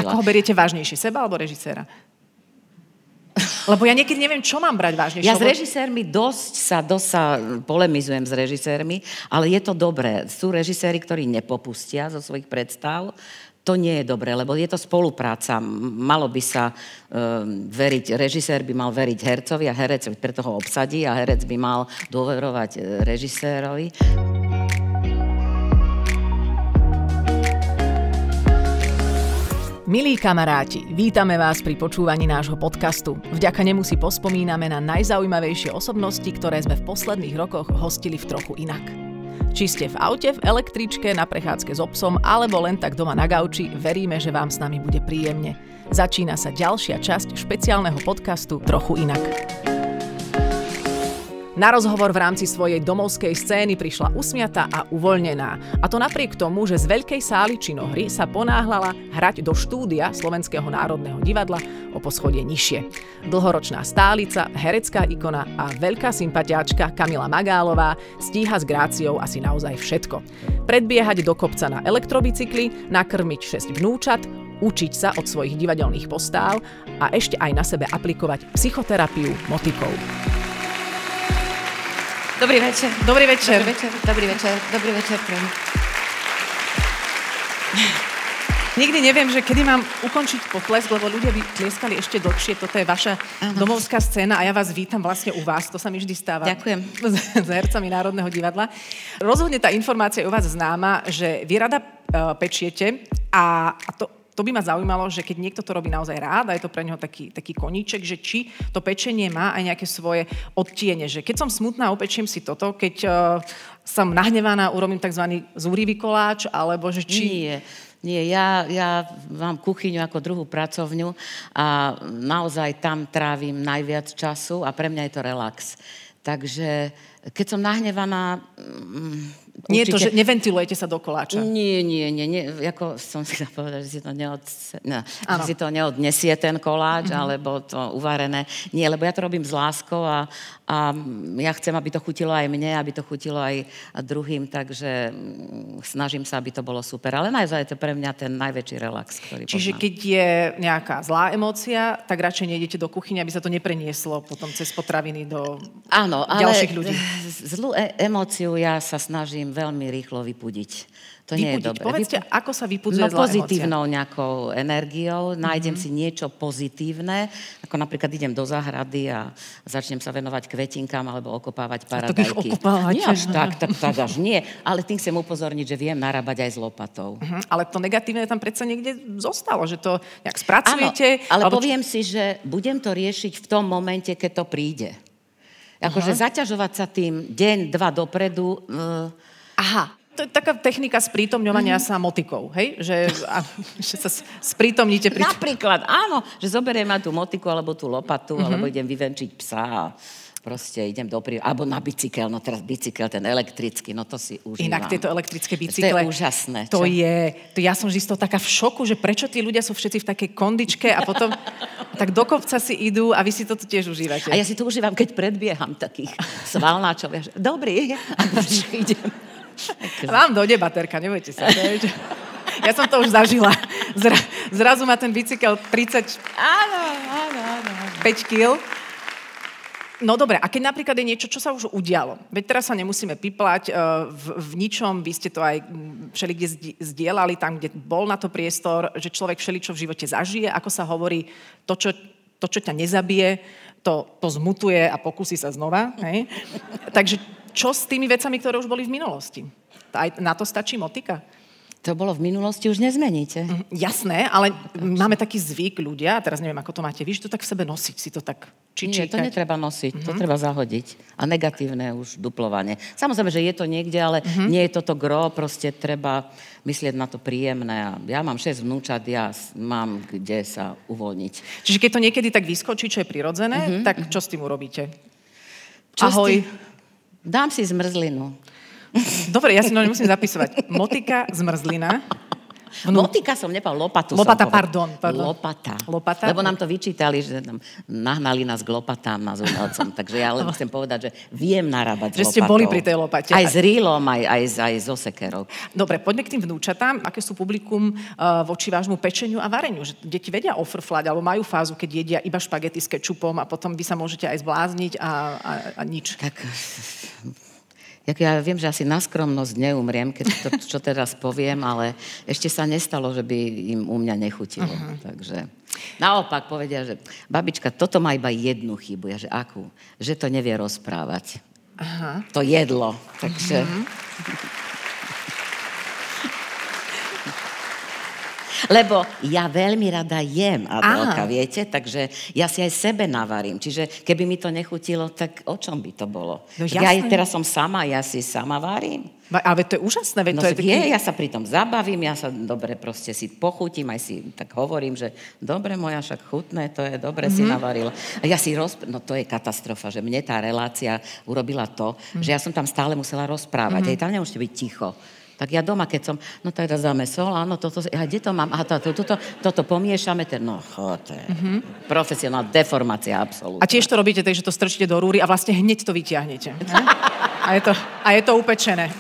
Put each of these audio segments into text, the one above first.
nepochopila. A koho beriete vážnejšie, seba alebo režiséra? Lebo ja niekedy neviem, čo mám brať vážnejšie. Ja s režisérmi dosť sa polemizujem s režisérmi, ale je to dobré. Sú režiséri, ktorí nepopustia zo svojich predstav. To nie je dobré, lebo je to spolupráca. Malo by sa veriť, režisér by mal veriť hercovi a herec preto ho obsadí a herec by mal dôverovať režisérovi. Milí kamaráti, vítame vás pri počúvaní nášho podcastu. Vďaka nemu si pospomíname na najzaujímavejšie osobnosti, ktoré sme v posledných rokoch hostili v Trochu inak. Či ste v aute, v električke, na prechádzke s obsom, alebo len tak doma na gauči, veríme, že vám s nami bude príjemne. Začína sa ďalšia časť špeciálneho podcastu Trochu inak. Na rozhovor v rámci svojej domovskej scény prišla usmiatá a uvoľnená. A to napriek tomu, že z veľkej sály činohry sa ponáhľala hrať do štúdia Slovenského národného divadla o poschodie nižšie. Dlhoročná stálica, herecká ikona a veľká sympatiáčka Kamila Magálová stíha s gráciou asi naozaj všetko. Predbiehať do kopca na elektrobicykli, nakrmiť 6 vnúčat, učiť sa od svojich divadelných postáv a ešte aj na sebe aplikovať psychoterapiu motikou. Dobrý večer. Dobrý večer. Dobrý večer. Nikdy neviem, že kedy mám ukončiť potlesk, lebo ľudia by tlieskali ešte dlhšie. Toto je vaša domovská scéna a ja vás vítam vlastne u vás. To sa mi vždy stáva. Ďakujem. S hercami Národného divadla. Rozhodne tá informácia je u vás známa, že vy rada pečiete a to by ma zaujímalo, že keď niekto to robí naozaj rád a je to pre neho taký koníček, že či to pečenie má aj nejaké svoje odtiene. Že keď som smutná, upečiem si toto, keď som nahnevaná, urobím tzv. Zúrivý koláč, alebo že či... Nie, ja mám kuchyňu ako druhú pracovňu a naozaj tam trávim najviac času a pre mňa je to relax. Takže keď som nahnevaná... Nie je to, že neventilujete sa do koláča? Nie. Ako som si povedať, že si to neodnesie ten koláč, alebo to uvarené. Nie, lebo ja to robím s láskou a ja chcem, aby to chutilo aj mne, aby to chutilo aj druhým, takže snažím sa, aby to bolo super. Ale naozaj je to pre mňa ten najväčší relax, ktorý Čiže poznám. keď je nejaká zlá emócia, tak radšej nejdete do kuchyne, aby sa to neprenieslo potom cez potraviny do ďalších ľudí. Zlú emóciu ja sa snažím veľmi rýchlo vypudiť. To nie je dobré. Povedzte, ako sa vypudzuje zlá pozitívnou emócia? nejakou energiou. Nájdem si niečo pozitívne, ako napríklad idem do záhrady a začnem sa venovať kvetinkám alebo okopávať paradajky. Nie až tak až nie. Ale tým chcem upozorniť, že viem narábať aj s lopatou. Ale to negatívne tam predsa niekde zostalo, že to nejak spracujete. Áno, ale poviem si, že budem to riešiť v tom momente, keď to príde. Akože zaťažovať sa tým deň, 2 dopredu... To je taká technika sprítomňovania sa motikou, hej? Že sa sprítomníte pri... Napríklad, áno, že zoberiem na tú motiku alebo tú lopatu, alebo idem vyvenčiť psa a proste idem alebo na bicykel, no teraz bicykel, ten elektrický, no to si užívam. Inak tieto elektrické bicykle... To je úžasné. Ja som vždy z toho taká v šoku, že prečo tí ľudia sú všetci v takej kondičke a potom tak do kopca si idú a vy si to tiež užívate. A ja si to užívam, keď predbieham takých svalnáčov. Dobrý, a už idem... Vám dojde baterka, nebojte sa. Ja som to už zažila. Zrazu má ten bicykel 35 kg. No dobre, a keď napríklad je niečo, čo sa už udialo, veď teraz sa nemusíme piplať v ničom, vy ste to aj všelikde zdieľali, tam, kde bol na to priestor, že človek všeličo v živote zažije, ako sa hovorí, to, čo ťa nezabije, to zmutuje a pokusí sa znova. Hej? Takže čo s tými vecami, ktoré už boli v minulosti? Aj na to stačí motika? To bolo v minulosti, už nezmeníte. Jasné, ale máme taký zvyk ľudia, teraz neviem, ako to máte vy, že to tak v sebe nosiť, si to tak čičíkať. Nie, to netreba nosiť, to treba zahodiť. A negatívne už duplovanie. Samozrejme, že je to niekde, ale nie je toto gro, proste treba myslieť na to príjemné. A ja mám 6 vnúčat, ja mám kde sa uvoľniť. Čiže keď to niekedy tak vyskočí, čo je prirodzené, tak čo s tým urobíte? Ahoj. Dám si zmrzlinu. Dobre, ja si to nemusím zapisovať. Motika, zmrzlina. Motika som nepovedala, lopatu Lopata, som povedala. pardon. Lopata. Lebo nám to vyčítali, že tam nahnali nás k lopatám a s umelcom. Takže ja len chcem povedať, že viem narábať s lopatou. Že ste boli pri tej lopate. Aj s rýlom, aj so sekerou. Dobre, poďme k tým vnúčatám. Aké sú publikum voči vášmu pečeniu a vareniu? Že deti vedia ofrflať, alebo majú fázu, keď jedia iba špagety s kečupom a potom vy sa môžete aj zblázniť a nič. Tak, ja viem, že asi na skromnosť neumriem, keď to, čo teraz poviem, ale ešte sa nestalo, že by im u mňa nechutilo. Takže naopak povedia, že babička, toto má iba jednu chybu. Ja, že akú? Že to nevie rozprávať. Aha. To jedlo. Takže... Lebo ja veľmi rada jem, Adelka, viete? Takže ja si aj sebe navarím. Čiže keby mi to nechutilo, tak o čom by to bolo? No, ja teraz som sama, ja si sama varím. Ale to je úžasné. No to je taký... ja sa pri tom zabavím, ja sa dobre proste si pochutím, aj si tak hovorím, že dobre moja, však chutné, to je dobre si navarila. A ja si no to je katastrofa, že mne tá relácia urobila to, že ja som tam stále musela rozprávať. Aj tam nemôžete byť ticho. Tak ja doma, keď som, no teraz dáme sol, áno, toto, kde to mám? Aha, toto pomiešame, no to je profesionálna deformácia, absolútne. A tiež to robíte, takže to strčíte do rúry a vlastne hneď to vyťahnete. A je to upečené.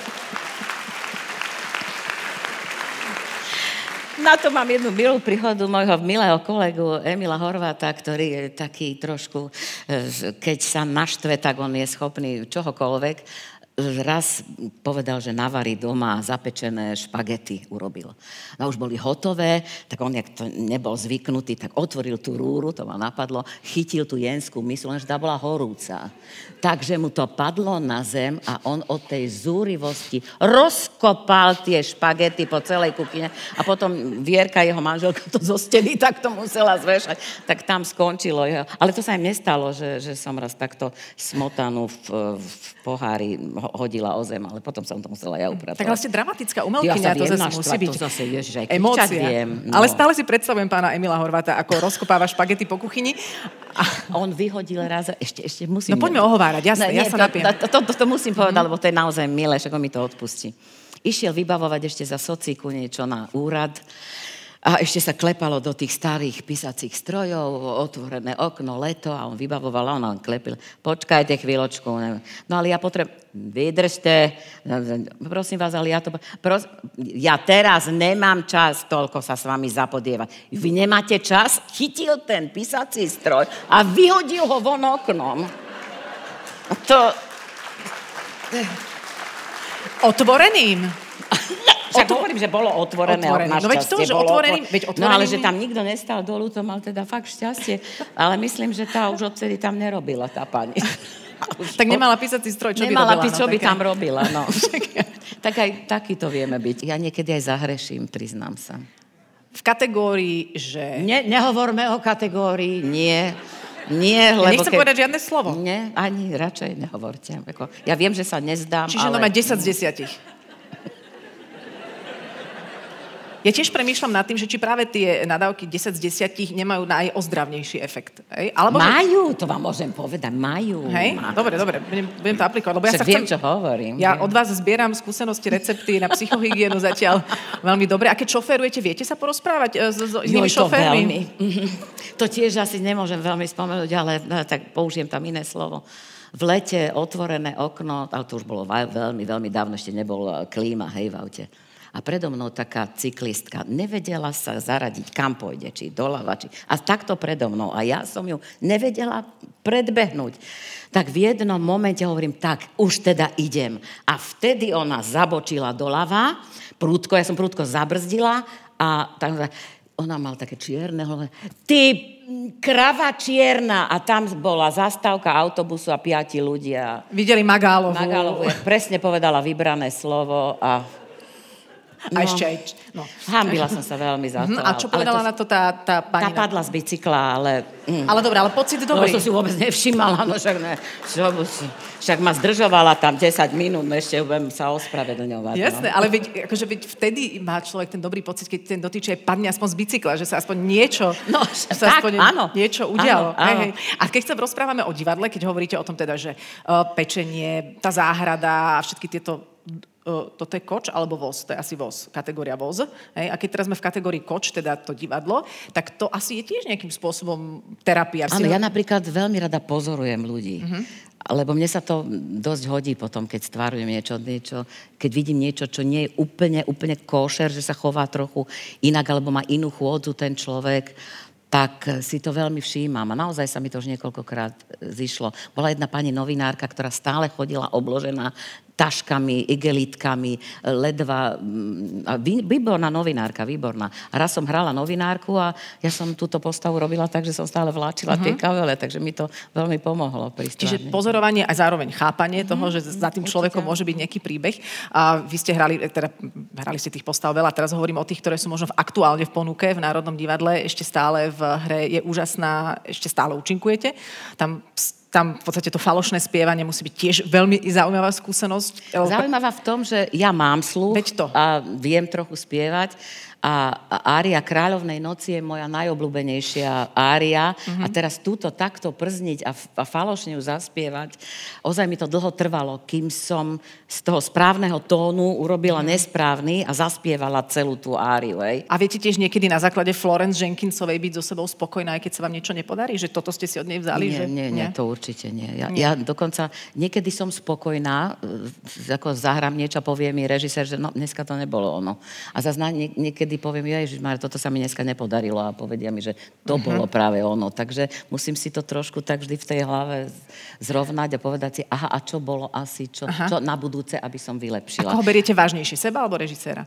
Na to mám jednu milú príhodu môjho milého kolegu Emila Horváta, ktorý je taký trošku, keď sa naštve, tak on je schopný čohokoľvek. Raz povedal, že navarí doma zapečené špagety urobil. No už boli hotové, tak on, jak to nebol zvyknutý, tak otvoril tú rúru, to ma napadlo, chytil tú jenskú mysl, lenže tá bola horúca. Takže mu to padlo na zem a on od tej zúrivosti rozkopal tie špagety po celej kuchyne a potom Vierka, jeho manželka, to zo steny takto musela zvešať, tak tam skončilo. Ale to sa im nestalo, že som raz takto smotanú v pohári hodila o zem, ale potom som to musela ja upratať. Tak ale ste dramatická umelkyňa, to zase musí byť emócia. No. Ale stále si predstavujem pána Emila Horváta, ako rozkopáva špagety po kuchyni. On vyhodil raz, ešte musím... No poďme ohovárať, jasne, ja sa napiem. To musím povedať, lebo to je naozaj milé, však on mi to odpustí. Išiel vybavovať ešte za socíku niečo na úrad a ešte sa klepalo do tých starých písacích strojov, otvorené okno, leto a on vybavoval a on klepil. Počkajte chvíľočku. No ale ja vydržte. Prosím vás, ale ja teraz nemám čas toľko sa s vami zapodievať. Vy nemáte čas? Chytil ten písací stroj a vyhodil ho von oknom. Otvoreným. Však hovorím, že bolo otvorené. No veď to, že otvoreným. No ale že tam nikto nestal dolu, to mal teda fakt šťastie. Ale myslím, že tá už odtedy tam nerobila, tá pani. Tak nemala písací stroj, čo by robila? Nemala čo by tam robila, no. Tak aj taký to vieme byť. Ja niekedy aj zahreším, priznám sa. V kategórii, že... Nehovorme o kategórii, nie. Nie, lebo nechcem povedať žiadne slovo. Nie, ani radšej nehovorte. Ja viem, že sa nezdám, Čiže ale... Čiže 10 z 10. Ja tiež premýšľam nad tým, že či práve tie nadávky 10 z 10 nemajú najozdravnejší efekt. Alebo majú, to vám môžem povedať, majú. Hej? Dobre, budem to aplikovať. Lebo ja viem, čo hovorím. Ja od vás zbieram skúsenosti, recepty na psychohygienu zatiaľ veľmi dobre. A keď šoférujete, viete sa porozprávať s inými šoférmi? To tiež asi nemôžem veľmi spomenúť, ale tak použijem tam iné slovo. V lete otvorené okno, ale to už bolo veľmi, veľmi dávno, ešte nebol klíma, hej, v aute. A predo mnou taká cyklistka nevedela sa zaradiť, kam pôjde, či doľava, a takto predo mnou. A ja som ju nevedela predbehnúť. Tak v jednom momente hovorím, tak, už teda idem. A vtedy ona zabočila doľava, ja som prúdko zabrzdila a tak, ona mala také čierne hlave. Ty krava čierna. A tam bola zastávka autobusu a 5 ľudia. Videli Magálovu. Presne povedala vybrané slovo a... A ešte aj... No. Hambila som sa veľmi za to. A čo povedala na to tá pani? Tá padla z bicykla, ale... Ale dobre, ale pocit dobrý. No, som si vôbec nevšimala, no však ma zdržovala tam 10 minút, ešte budem sa ospravedlňovať. Jasné, ale veď vtedy má človek ten dobrý pocit, keď ten dotyčie padne aspoň z bicykla, že sa aspoň niečo... No, tak, áno. Niečo udialo. Áno. A keď sa rozprávame o divadle, keď hovoríte o tom teda, že pečenie, tá záhrada a všetky tieto toto je koč alebo voz? To je asi voz, kategória voz. Hej? A keď teraz sme v kategórii koč, teda to divadlo, tak to asi je tiež nejakým spôsobom terapia. Áno, ja napríklad veľmi rada pozorujem ľudí. Lebo mne sa to dosť hodí potom, keď stvarujem niečo, keď vidím niečo, čo nie je úplne košer, že sa chová trochu inak, alebo má inú chôdzu ten človek, tak si to veľmi všímam. A naozaj sa mi to už niekoľkokrát zišlo. Bola jedna pani novinárka, ktorá stále chodila obložená taškami, igelitkami, ledva. Výborná novinárka, výborná. A raz som hrala novinárku a ja som túto postavu robila tak, že som stále vláčila tie kavele, takže mi to veľmi pomohlo pri stvárne. Čiže pozorovanie a zároveň chápanie toho, že za tým človekom môže byť nejaký príbeh. A vy ste hrali ste tých postav veľa, teraz hovorím o tých, ktoré sú možno aktuálne v ponuke v Národnom divadle, ešte stále v hre je úžasná, ešte stále účinkujete. Tam v podstate to falošné spievanie musí byť tiež veľmi zaujímavá skúsenosť. Zaujímavá v tom, že ja mám sluch a viem trochu spievať. A ária Kráľovnej noci je moja najobľúbenejšia ária. A teraz túto takto przniť a falošne ju zaspievať, ozaj mi to dlho trvalo, kým som z toho správneho tónu urobila nesprávny a zaspievala celú tú áriu. Hej. A viete tiež niekedy na základe Florence Jenkinsovej byť so sebou spokojná, aj keď sa vám niečo nepodarí? Že toto ste si od nej vzali? Nie, to určite nie. Ja dokonca niekedy som spokojná, ako zahrám niečo a povie mi režisér, že no, dneska to nebolo ono. A zase niekedy poviem, Ježišmar, toto sa mi dneska nepodarilo a povedia mi, že to bolo práve ono. Takže musím si to trošku tak vždy v tej hlave zrovnať a povedať si, aha, a čo bolo asi, čo na budúce, aby som vylepšila. A koho beriete vážnejšie, seba alebo režiséra?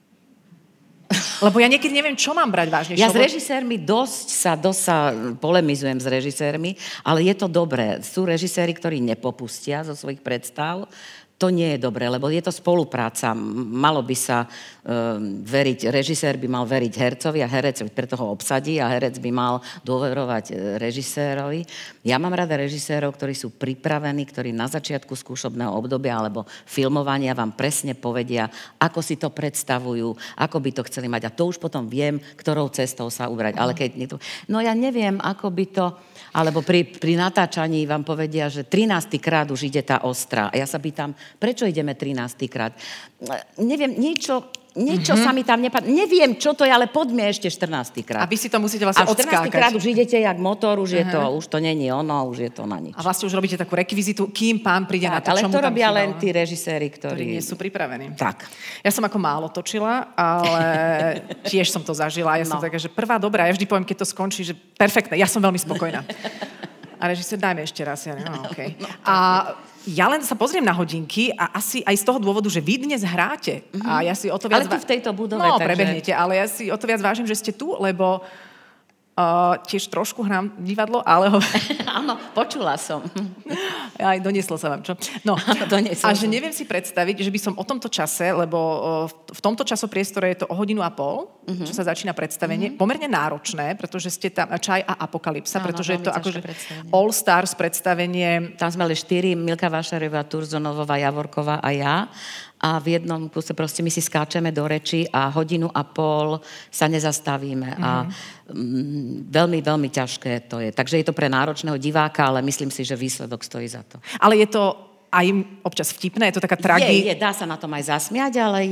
Lebo ja niekedy neviem, čo mám brať vážnejšie. Ja s režisérmi dosť sa polemizujem s režisérmi, ale je to dobré. Sú režiséri, ktorí nepopustia zo svojich predstav. To nie je dobré, lebo je to spolupráca. Malo by sa veriť, režisér by mal veriť hercovi a herec preto ho obsadí a herec by mal dôverovať režisérovi. Ja mám rada režisérov, ktorí sú pripravení, ktorí na začiatku skúšobného obdobia alebo filmovania vám presne povedia, ako si to predstavujú, ako by to chceli mať. A to už potom viem, ktorou cestou sa ubrať. Ale keď niekto... No ja neviem, ako by to... Alebo pri natáčaní vám povedia, že 13. krát už ide tá ostra. A ja sa pýtam, prečo ideme 13. krát? Neviem, niečo sa mi tam neviem, čo to je, ale poďme ešte 14. krát. A vy si to musíte vlastne odskákať. 14. krát už idete jak motor, už to není ono, už je to na nič. A vlastne už robíte takú rekvizitu, kým pán príde na to, ale čo mu to tam robia chýbalo. len tí režiséri, ktorí nie sú pripravení. Tak. Ja som ako málo točila, ale tiež som to zažila. Ja som taká, že prvá dobrá, ja vždy poviem, keď to skončí, že perfektné, ja som veľmi spokojná. A režisér, dajme ešte raz. Ja neviem, okay. A ja len sa pozriem na hodinky a asi aj z toho dôvodu, že vy dnes hráte. A ja si o to viac... Ale tu v tejto budove. No, prebehnete, ale ja si o to viac vážim, že ste tu, lebo tiež trošku hrám divadlo, ale... Áno, počula som. Aj donieslo sa vám, čo? No, donieslo a že neviem si predstaviť, že by som o tomto čase, lebo v tomto časopriestore je to o 1.5 hodiny, čo sa začína predstavenie, pomerne náročné, pretože ste tam Čaj a Apokalypsa, pretože je to akože All Stars predstavenie. Tam sme mali 4, Milka Vašarová, Turzonová, Javorková a ja. A v jednom kuse proste my si skáčeme do reči a 1.5 hodiny sa nezastavíme. A veľmi, veľmi ťažké to je. Takže je to pre náročného diváka, ale myslím si, že výsledok stojí za to. Ale je to aj občas vtipné, je to taká tragédia. Dá sa na tom aj zasmiať, ale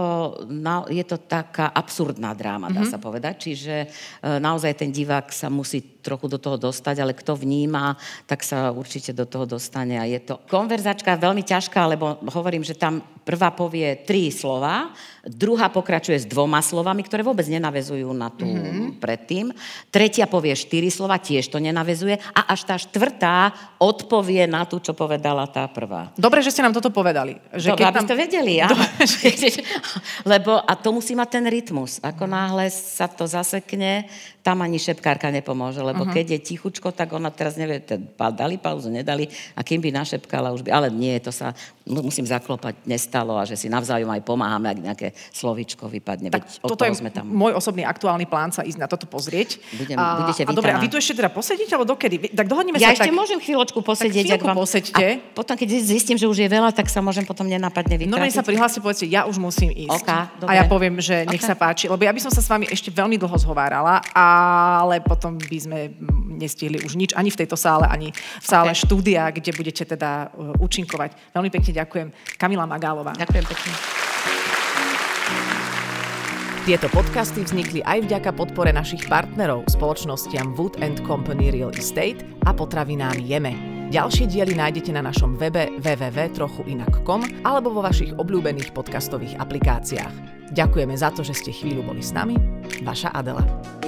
je to taká absurdná dráma, dá sa povedať. Čiže naozaj ten divák sa musí trochu do toho dostať, ale kto vníma, tak sa určite do toho dostane. A je to konverzačka veľmi ťažká, lebo hovorím, že tam prvá povie 3 slova, druhá pokračuje s 2 slovami, ktoré vôbec nenavezujú na tú predtým. Tretia povie 4 slova, tiež to nenavezuje. A až tá 4. odpovie na tú, čo povedala tá prvá. Dobre, že ste nám toto povedali. Že dobre, aby ste vedeli. Lebo a to musí mať ten rytmus. Ako náhle sa to zasekne, tam ani šepkárka nepomôže, lebo keď je tichučko, tak ona teraz nevie, dali pauzu, nedali a kým by našepkala už by, ale nie, to sa musím zaklopať, nestalo a že si navzájom aj pomáhame, ak nejaké slovíčko vypadne. Tak toto je môj osobný aktuálny plán sa ísť na toto pozrieť. Budete vítaná. Dobre, a vy tu ešte teda posedíte, alebo dokedy? Tak dohodneme ja sa ešte môžem chvíľočku posedieť. Tak chvíľku poseďte. A potom, keď zistím, že už je veľa, tak sa môžem potom nenápadne vytratiť. No sa prihláste, povedzte, ja už musím ísť. Okay, a ja poviem, že nech sa páči, lebo ja by som sa s vami ešte veľmi dlho zhovárala, ale potom by sme nestihli už nič ani v tejto sále, ani v sále štúdia, kde budete teda účinkovať. Veľmi pekne ďakujem. Kamila Magálová. Ďakujem pekne. Tieto podcasty vznikli aj vďaka podpore našich partnerov, spoločnostiam Wood & Company Real Estate a potravinám Jeme. Ďalšie diely nájdete na našom webe www.trochuinak.com alebo vo vašich obľúbených podcastových aplikáciách. Ďakujeme za to, že ste chvíľu boli s nami. Vaša Adela.